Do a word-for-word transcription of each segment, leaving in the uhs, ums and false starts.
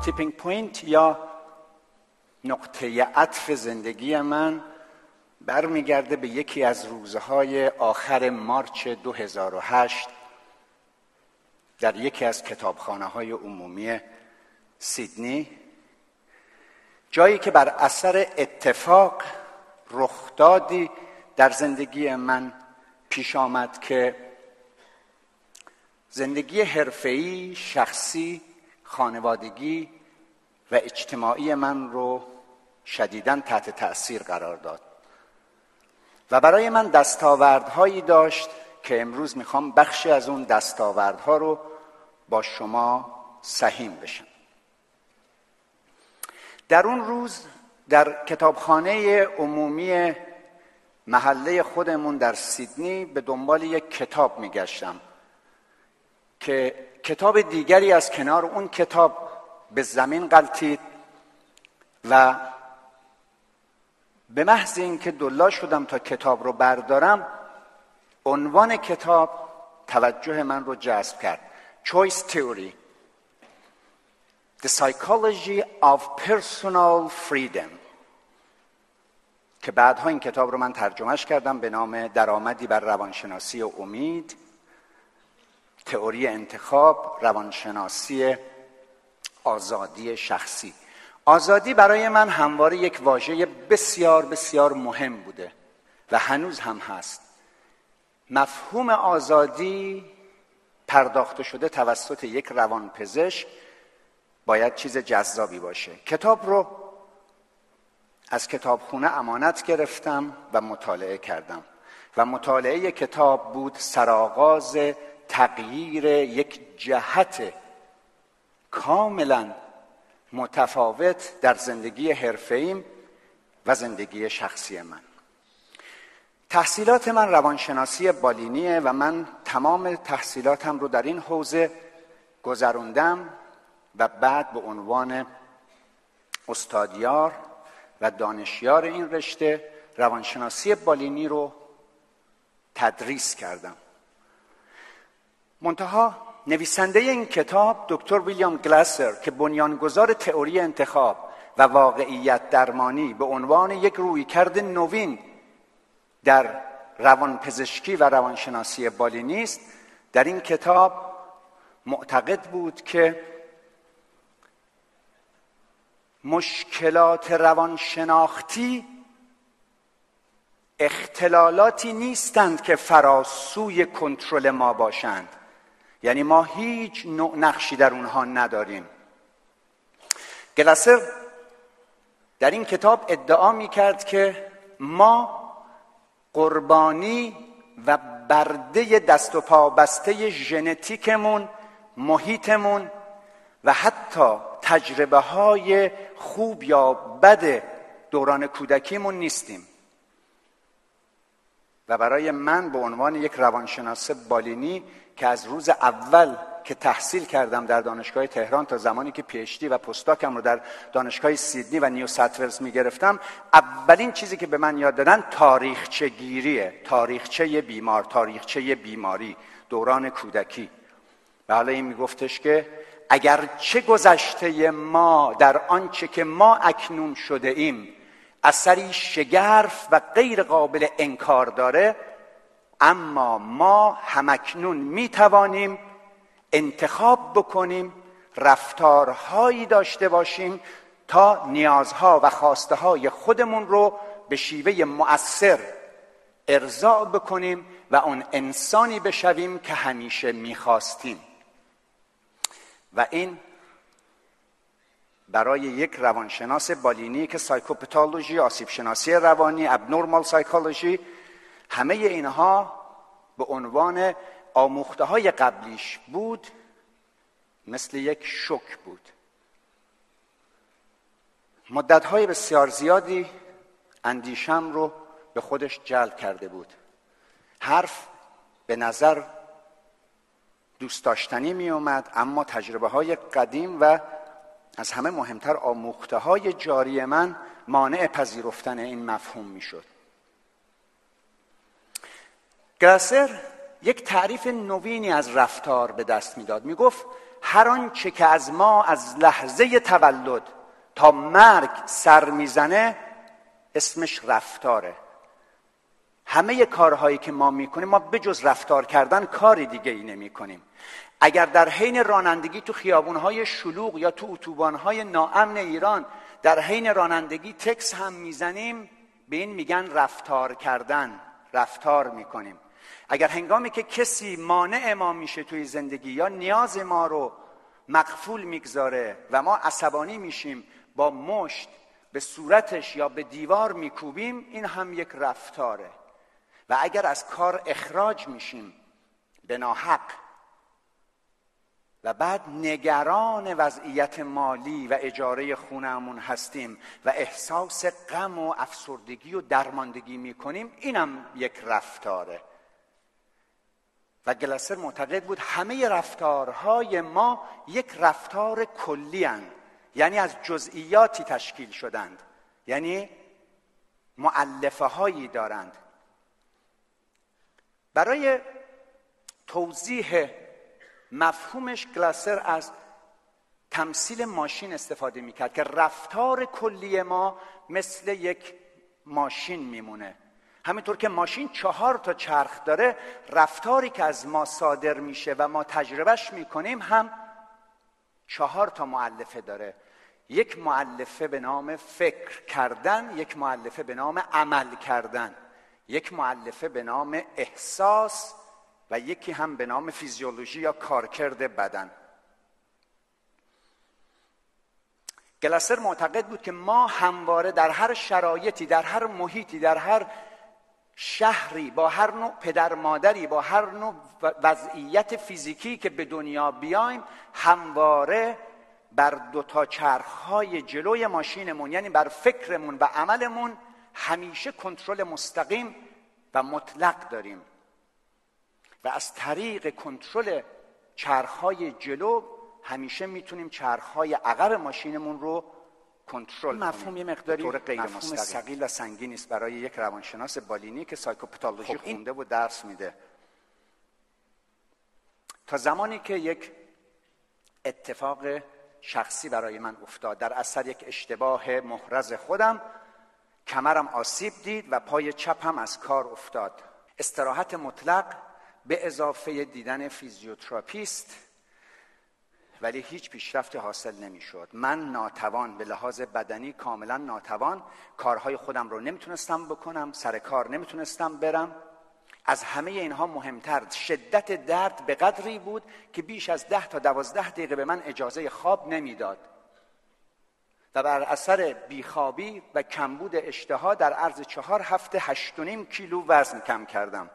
تیپینگ پوینت یا نقطه عطف زندگی من برمیگرده به یکی از روزهای آخر مارچ دو هزار و هشت در یکی از کتابخانه‌های عمومی سیدنی، جایی که بر اثر اتفاق رخدادی در زندگی من پیش آمد که زندگی حرفه‌ای، شخصی، خانوادگی و اجتماعی من رو شدیداً تحت تأثیر قرار داد و برای من دستاوردهایی داشت که امروز میخوام بخشی از اون دستاوردها رو با شما سهیم بشم. در اون روز در کتابخانه عمومی محله خودمون در سیدنی به دنبال یک کتاب میگشتم که کتاب دیگری از کنار اون کتاب به زمین غلتید و به محض اینکه دلا شدم تا کتاب رو بردارم، عنوان کتاب توجه من رو جذب کرد. Choice Theory: The Psychology of Personal Freedom، که بعدها این کتاب رو من ترجمهش کردم به نام درآمدی بر روانشناسی امید، تئوری انتخاب، روانشناسی آزادی شخصی. آزادی برای من همواره یک واژه بسیار بسیار مهم بوده و هنوز هم هست. مفهوم آزادی پرداخته شده توسط یک روانپزشک باید چیز جذابی باشه. کتاب رو از کتابخونه امانت گرفتم و مطالعه کردم و مطالعه کتاب بود سرآغاز تغییر یک جهت کاملا متفاوت در زندگی حرفه‌ایم و زندگی شخصی من. تحصیلات من روانشناسی بالینیه و من تمام تحصیلاتم رو در این حوزه گذروندم و بعد به عنوان استادیار و دانشیار این رشته روانشناسی بالینی رو تدریس کردم. منتها نویسنده این کتاب دکتر ویلیام گلاسر که بنیانگذار تئوری انتخاب و واقعیت درمانی به عنوان یک رویکرد نوین در روانپزشکی و روانشناسی بالینی است، در این کتاب معتقد بود که مشکلات روانشناختی اختلالاتی نیستند که فراسوی کنترل ما باشند، یعنی ما هیچ نوع نقشی در اونها نداریم. گلاسر در این کتاب ادعا می کرد که ما قربانی و برده دست و پا بسته ژنتیکمون، محیطمون و حتی تجربه های خوب یا بد دوران کودکیمون نیستیم. و برای من به عنوان یک روانشناس بالینی که از روز اول که تحصیل کردم در دانشگاه تهران تا زمانی که پی اچ دی و پستاکم رو در دانشگاه سیدنی و نیو ساوت ولز میگرفتم، اولین چیزی که به من یاد دادن تاریخچه گیریه، تاریخچه بیمار، تاریخچه بیماری، دوران کودکی. و حالا این میگفتش که اگر چه گذشته ما در آنچه که ما اکنون شده ایم اثری شگرف و غیر قابل انکار داره، اما ما همکنون می توانیم انتخاب بکنیم، رفتارهایی داشته باشیم تا نیازها و خواسته های خودمون رو به شیوه مؤثر ارضا بکنیم و اون انسانی بشویم که همیشه می خواستیم. و این برای یک روانشناس بالینی که سایکوپاتولوژی، آسیب شناسی روانی، ابنورمال سایکولوژی، همه اینها به عنوان آموخته های قبلیش بود، مثل یک شوک بود. مدت‌های بسیار زیادی اندیشم رو به خودش جلب کرده بود. حرف به نظر دوست داشتنی می اومد، اما تجربه های قدیم و از همه مهمتر آموخته های جاری من مانع پذیرفتن این مفهوم می شد. گلاسر یک تعریف نوینی از رفتار به دست می داد. می گفت هر آنچه که از ما از لحظه تولد تا مرگ سر میزنه اسمش رفتاره. همه کارهایی که ما میکنیم، ما بجز رفتار کردن کاری دیگه ای نمی کنیم. اگر در حین رانندگی تو خیابونهای شلوغ یا تو اتوبانهای ناامن ایران در حین رانندگی تکس هم میزنیم، به این میگن رفتار کردن، رفتار میکنیم. اگر هنگامی که کسی مانع ما میشه توی زندگی یا نیاز ما رو مقفول میگذاره و ما عصبانی میشیم، با مشت به صورتش یا به دیوار میکوبیم، این هم یک رفتاره. و اگر از کار اخراج میشیم به ناحق و بعد نگران وضعیت مالی و اجاره خونه‌مون هستیم و احساس غم و افسردگی و درماندگی میکنیم، اینم یک رفتاره. و گلاسر معتقد بود همه رفتارهای ما یک رفتار کلی هستند، یعنی از جزئیاتی تشکیل شدند، یعنی مؤلفه هایی دارند. برای توضیح مفهومش گلاسر از تمثیل ماشین استفاده میکرد که رفتار کلی ما مثل یک ماشین میمونه. همینطور که ماشین چهار تا چرخ داره، رفتاری که از ما صادر میشه و ما تجربهش میکنیم هم چهار تا مؤلفه داره. یک مؤلفه به نام فکر کردن، یک مؤلفه به نام عمل کردن، یک مؤلفه به نام احساس و یکی هم به نام فیزیولوژی یا کارکرد بدن. گلاسر معتقد بود که ما همواره در هر شرایطی، در هر محیطی، در هر شهری، با هر نوع پدر مادری، با هر نوع وضعیت فیزیکی که به دنیا بیایم، همواره بر دو تا چرخهای جلوی ماشینمون، یعنی بر فکرمون و عملمون، همیشه کنترل مستقیم و مطلق داریم و از طریق کنترل چرخهای جلو همیشه میتونیم چرخهای عقب ماشینمون رو کنترل کنیم. مفهوم یه مقداری مفهوم ثقیل و سنگین است برای یک روانشناس بالینی که سایکوپاتولوژی خب خونده و درس میده. تا زمانی که یک اتفاق شخصی برای من افتاد، در اثر یک اشتباه محرز خودم کمرم آسیب دید و پای چپم از کار افتاد. استراحت مطلق به اضافه دیدن فیزیوتراپیست، ولی هیچ پیشرفتی حاصل نمیشد. من ناتوان، به لحاظ بدنی کاملا ناتوان، کارهای خودم رو نمیتونستم بکنم، سر کار نمیتونستم برم. از همه اینها مهمتر شدت درد به قدری بود که بیش از ده تا دوازده دقیقه به من اجازه خواب نمیداد و بر اثر بیخوابی و کمبود اشتها در عرض چهار هفته هشت و نیم کیلو وزن کم کردم.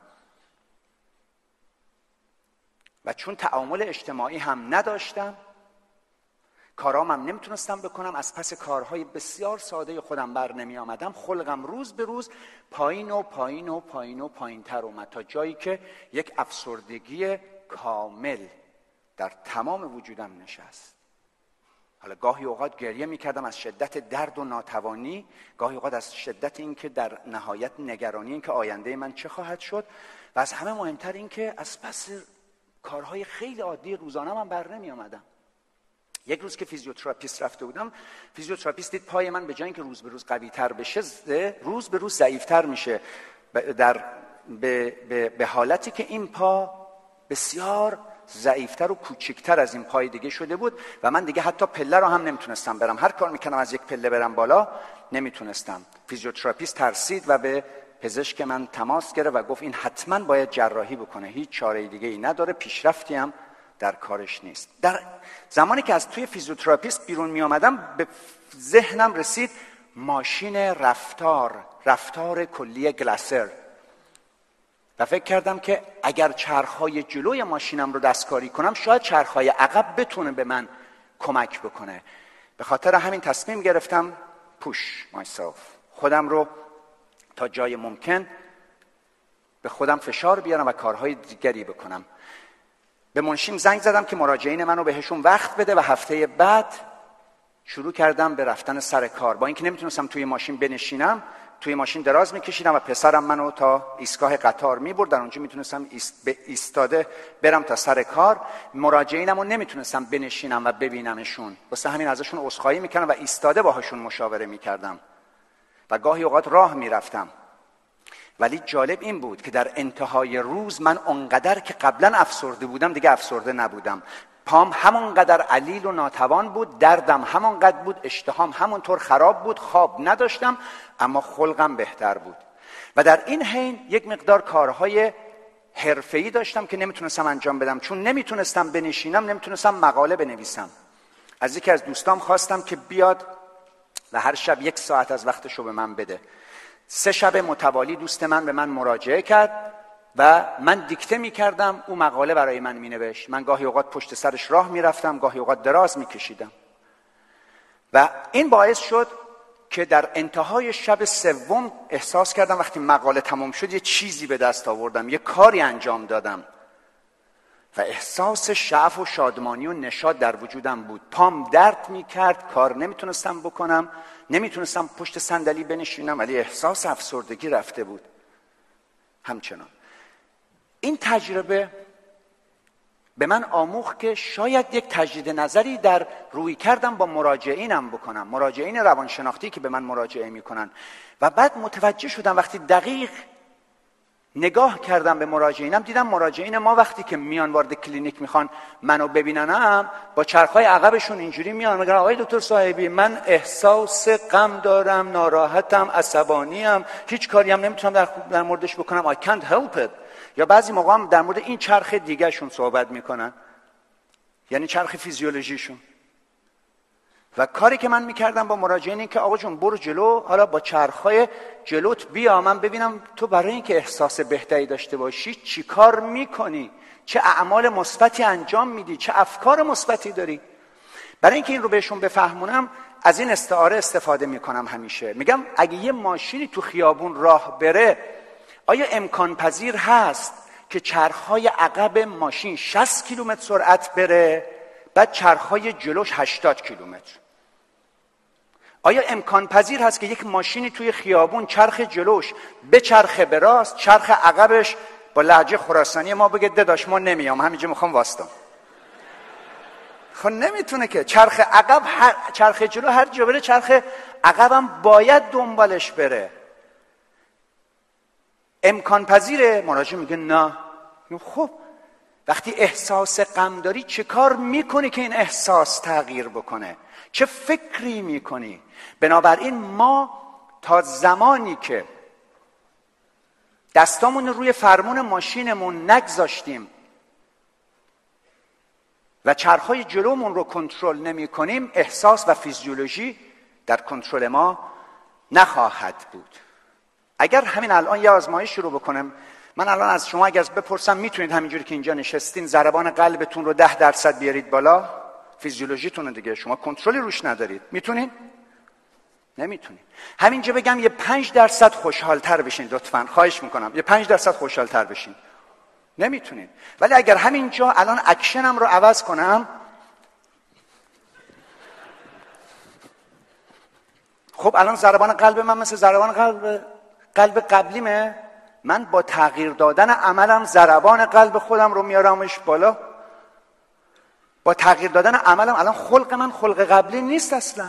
و چون تعامل اجتماعی هم نداشتم، کارام هم نمیتونستم بکنم، از پس کارهای بسیار ساده خودم بر نمی آمدم، خلقم روز به روز پایین و پایین و پایین و پایین تر اومد تا جایی که یک افسردگی کامل در تمام وجودم نشست. حالا گاهی اوقات گریه میکردم از شدت درد و ناتوانی، گاهی اوقات از شدت این که در نهایت نگرانی این که آینده من چه خواهد شد، و از همه مهمتر این که از پس کارهای خیلی عادی روزانه من بر نمی آمدم. یک روز که فیزیوتراپیست رفته بودم، فیزیوتراپیست دید پای من به جای اینکه روز به روز قوی تر بشه، روز به روز ضعیف تر میشه، در به, به, به حالتی که این پا بسیار ضعیفتر و کوچکتر از این پای دیگه شده بود و من دیگه حتی پله رو هم نمیتونستم برم. هر کار میکنم از یک پله برم بالا نمیتونستم. فیزیوتراپیست ترسید و به پزشک من تماس گرفت و گفت این حتما باید جراحی بکنه، هیچ چاره دیگه ای نداره، پیشرفتی هم در کارش نیست. در زمانی که از توی فیزیوتراپیست بیرون می آمدم به ذهنم رسید ماشین رفتار، رفتار کلی گلاسر، و فکر کردم که اگر چرخهای جلوی ماشینم رو دستکاری کنم شاید چرخهای عقب بتونه به من کمک بکنه. به خاطر همین تصمیم گرفتم push myself، خودم رو تا جای ممکن به خودم فشار بیارم و کارهای دیگری بکنم. به منشیم زنگ زدم که مراجعین منو بهشون وقت بده و هفته بعد شروع کردم به رفتن سر کار. با اینکه نمیتونستم توی ماشین بنشینم، توی ماشین دراز میکشیدم و پسرم منو تا ایستگاه قطار میبرد. در اونجا میتونستم ایست... به ایستاده برم تا سر کار. مراجعینمو نمیتونستم بنشینم و ببینمشون، واسه همین ازشون عذرخواهی میکردم و ایستاده باهاشون مشاوره میکردم و گاهی اوقات راه میرفتم. ولی جالب این بود که در انتهای روز من اونقدر که قبلا افسرده بودم دیگه افسرده نبودم. پام همونقدر علیل و ناتوان بود، دردم همونقدر بود، اشتهام همونطور خراب بود، خواب نداشتم، اما خلقم بهتر بود. و در این حین یک مقدار کارهای حرفه‌ای داشتم که نمیتونستم انجام بدم، چون نمیتونستم بنشینم، نمیتونستم مقاله بنویسم. از یکی از دوستام خواستم که بیاد و هر شب یک ساعت از وقتشو به من بده. سه شب متوالی دوست من به من مراجعه کرد و من دیکته میکردم، او مقاله برای من مینوشت. من گاهی اوقات پشت سرش راه میرفتم، گاهی اوقات دراز میکشیدم و این باعث شد که در انتهای شب سوم احساس کردم وقتی مقاله تمام شد یه چیزی به دست آوردم، یه کاری انجام دادم و احساس شعف و شادمانی و نشاط در وجودم بود. پام درد میکرد، کار نمیتونستم بکنم، نمیتونستم پشت صندلی بنشینم، ولی احساس افسردگی رفته بود. همچنان این تجربه به من آموخت که شاید یک تجدید نظری در روی کردم با مراجعینم بکنم، مراجعین روانشناختی که به من مراجعه میکنن. و بعد متوجه شدم وقتی دقیق نگاه کردم به مراجعینم، دیدم مراجعین ما وقتی که میان وارد کلینیک میخوان منو ببیننم، با چرخهای عقبشون اینجوری میان میگن آقای دکتر صاحبی من احساس غم دارم، ناراحتم، عصبانیم، هیچ کاری هم نمیتونم در, در موردش بکنم، I can't help it. یا بعضی موقع هم در مورد این چرخ دیگه شون صحبت میکنن، یعنی چرخ فیزیولوژیشون. و کاری که من میکردم با مراجعین این که آقا جون برو جلو، حالا با چرخهای جلوت بیا، من ببینم تو برای اینکه احساس بهتری داشته باشی چی کار میکنی، چه اعمال مثبتی انجام میدی، چه افکار مثبتی داری. برای اینکه این رو بهشون بفهمونم از این استعاره استفاده میکنم همیشه. میگم اگه یه ماشینی تو خیابون راه بره، آیا امکان پذیر هست که چرخهای عقب ماشین شصت کیلومتر سرعت بره، بعد چرخهای جلوش هشتاد کیلومتر؟ آیا امکان پذیر هست که یک ماشینی توی خیابون چرخ جلوش به چرخ به راست، چرخ عقبش با لهجه خراسانی ما بگه داداش ما نمیام همینجا میخوام واسطم؟ خب نمیتونه که. چرخ عقب هر... چرخ جلو هر جا بره چرخ عقبم باید دنبالش بره. امکان پذیره؟ مراجع میگه نه. خب وقتی احساس غم داری چه کار میکنی که این احساس تغییر بکنه؟ چه فکری میکنی؟ بنابراین ما تا زمانی که دستامون روی فرمون ماشینمون نگذاشتیم و چرخهای جلومون رو کنترل نمی کنیم، احساس و فیزیولوژی در کنترل ما نخواهد بود. اگر همین الان یه آزمایش شروع بکنم، من الان از شما اگر بپرسم میتونید همینجوری که اینجا نشستین ضربان قلبتون رو ده درصد بیارید بالا، فیزیولوژیتونه دیگه، شما کنترلی روش ندارید، میتونید؟ نمیتونید. همینجا بگم یه پنج درصد خوشحالتر بشین لطفاً، خواهش میکنم یه پنج درصد خوشحالتر بشین، نمیتونید. ولی اگر همینجا الان اکشنم رو عوض کنم، خب الان ضربان قلب من مثل ضربان قلب قلب قبلیمه، من با تغییر دادن عملم ضربان قلب خودم رو میارمش بالا. با تغییر دادن عملم الان خلق من خلق قبلی نیست اصلا.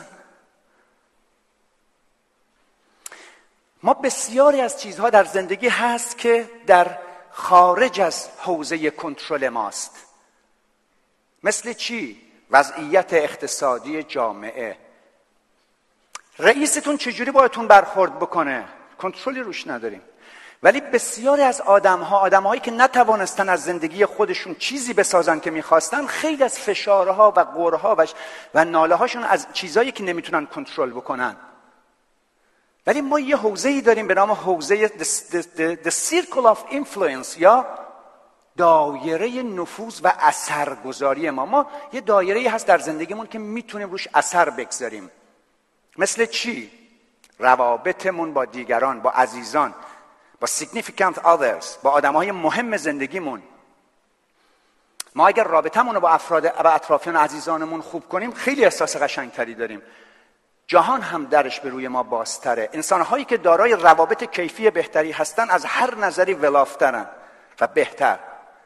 ما بسیاری از چیزها در زندگی هست که در خارج از حوزه کنترل ماست. مثل چی؟ وضعیت اقتصادی جامعه. رئیستون چجوری باهاتون برخورد بکنه؟ کنترلی روش نداریم. ولی بسیاری از آدم‌ها، آدم‌هایی که نتوانستن از زندگی خودشون چیزی بسازن که می‌خواستن، خیلی از فشارها و غرها و, و ناله‌هاشون از چیزایی که نمیتونن کنترل بکنن. ولی ما یه حوزه‌ای داریم به نام حوزه the, the, the, the circle of influence یا دایره نفوذ و اثرگذاری ما. ما یه دایره‌ای هست در زندگیمون که میتونیم روش اثر بگذاریم. مثل چی؟ روابطمون با دیگران، با عزیزان، با significant others، با آدم‌های مهم زندگیمون. ما اگر رابطمون رو با افراد و اطرافیان عزیزانمون خوب کنیم، خیلی احساس قشنگتری داریم. جهان هم درش به روی ما بازتره. انسانهایی که دارای روابط کیفی بهتری هستن از هر نظری ولافترن و بهتر.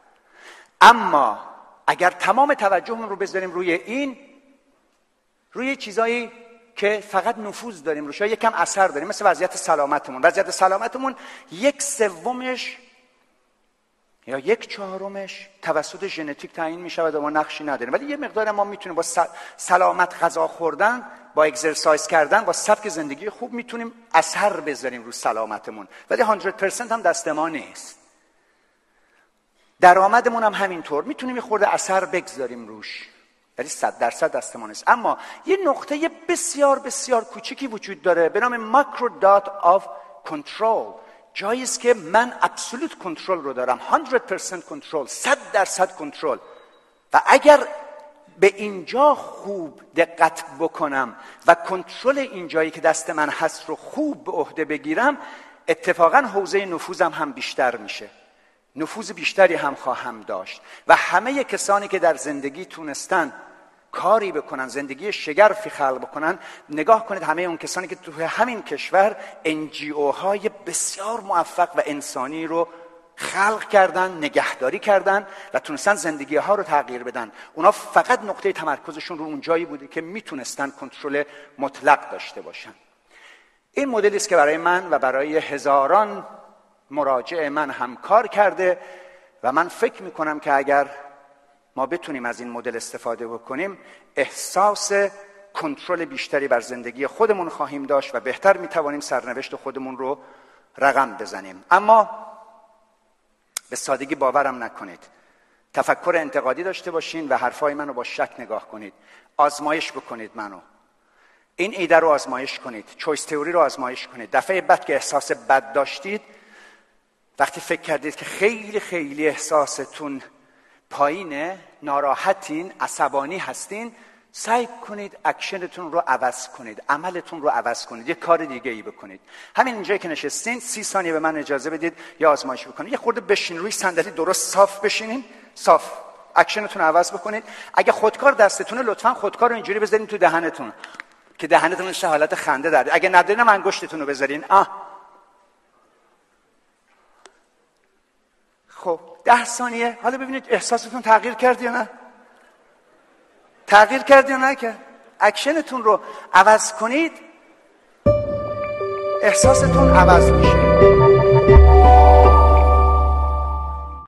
اما اگر تمام توجهمون رو بذاریم روی این، روی چیزایی که فقط نفوذ داریم روش، یکم اثر داریم، مثل وضعیت سلامتمون. وضعیت سلامتمون یک سومش یا یک چهارمش توسط ژنتیک تعیین میشه و ما نقشی نداریم، ولی یه مقدار ما میتونیم با سلامت غذا خوردن، با اکسرسایز کردن، با سبک زندگی خوب میتونیم اثر بذاریم رو سلامتمون، ولی صد درصد هم دست ما نیست. درآمدمون هم همینطور، میتونیم یه خورده اثر بگذاریم روش، ولی صد درصد دست ما نیست. اما یه نقطه بسیار بسیار کوچیکی وجود داره به نام ماکرو دات آف کنترل، جایی است که من ابسولوت کنترل رو دارم، صد درصد کنترل، صد درصد کنترل. و اگر به اینجا خوب دقت بکنم و کنترل اینجایی که دست من هست رو خوب به عهده بگیرم، اتفاقا حوزه نفوذم هم بیشتر میشه، نفوذ بیشتری هم خواهم داشت. و همه کسانی که در زندگی تونستن کاری بکنن، زندگی شگرفی خلق بکنن، نگاه کنید همه اون کسانی که تو همین کشور ان جی او های بسیار موفق و انسانی رو خلق کردن، نگهداری کردن و تونستن زندگی ها رو تغییر بدن. اونا فقط نقطه تمرکزشون رو اون جایی بوده که میتونستن کنترل مطلق داشته باشن. این مدلی است که برای من و برای هزاران مراجع من هم کار کرده و من فکر میکنم که اگر ما بتونیم از این مدل استفاده بکنیم، احساس کنترل بیشتری بر زندگی خودمون خواهیم داشت و بهتر میتوانیم سرنوشت خودمون رو رقم بزنیم. اما به سادگی باورم نکنید، تفکر انتقادی داشته باشین و حرفای منو با شک نگاه کنید، آزمایش بکنید منو، این ایده رو آزمایش کنید، چویس تئوری رو آزمایش کنید. دفعه بعد که احساس بد داشتید، وقتی فکر کردید که خیلی خیلی احساستون پایینه، ناراحتین، عصبانی هستین، سعی کنید اکشنتون رو عوض کنید، عملتون رو عوض کنید، یه کار دیگه ای بکنید. همین اینجایی که نشستین سی ثانیه به من اجازه بدید یا آزمایش بکنید. یه خورده بشین روی صندلی، درست صاف بشینین، صاف، اکشنتون رو عوض بکنید. اگه خودکار دستتونه لطفاً خودکار رو اینجوری بذارین تو دهنتون که دهنتون چه حالت خنده داره. اگه ندارین هم انگشتتون رو بذارین. آه خب ده ثانیه. حالا ببینید احساستون تغییر کرد یا نه؟ تغییر کرد یا نه؟ که اکشنتون رو عوض کنید، احساستون عوض میشه.